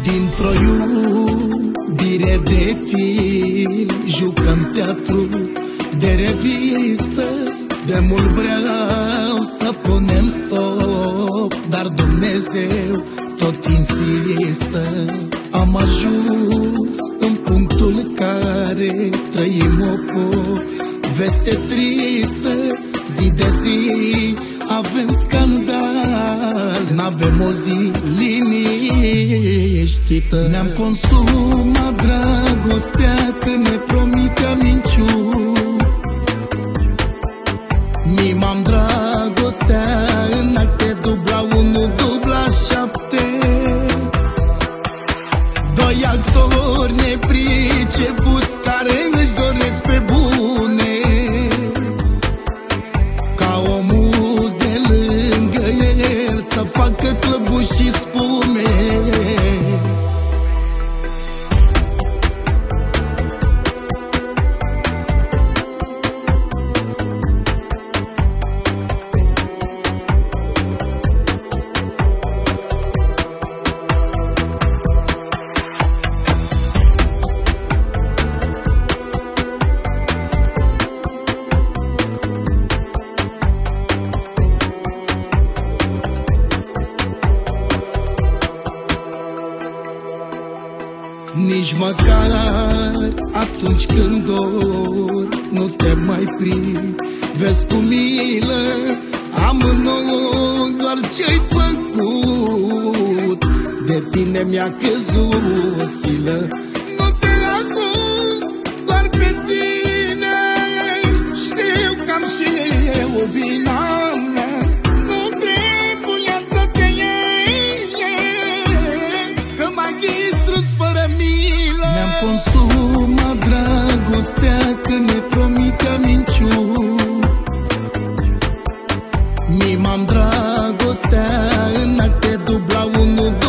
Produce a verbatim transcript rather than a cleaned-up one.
Dintr-o iubire de film jucăm teatru de revistă. De mult vreau să punem stop, dar Dumnezeu tot insistă. Am ajuns în punctul care trăim o poveste tristă. Zi de zi avem scandal, n-avem o zi liniștită. Ne-am consumat dragostea când ne promitea minciuni. Mimam dragostea în acte dubla unu, dubla șapte. Doi actori nepricepuți care își doresc pe bune ca omul de lângă el să facă clăbuși și spume. Nici măcar atunci când dor nu te mai privesc cu milă. Am în ochi doar ce-ai făcut, de tine mi-a căzut o silă. Nu te acuz doar pe tine, știu că am și eu o vină. Nu trebuia să te iei, că m-ai distrus fără milă. Ne-am consumat dragostea când ne promitea minciuni. Mimam dragostea în acte dubla unu,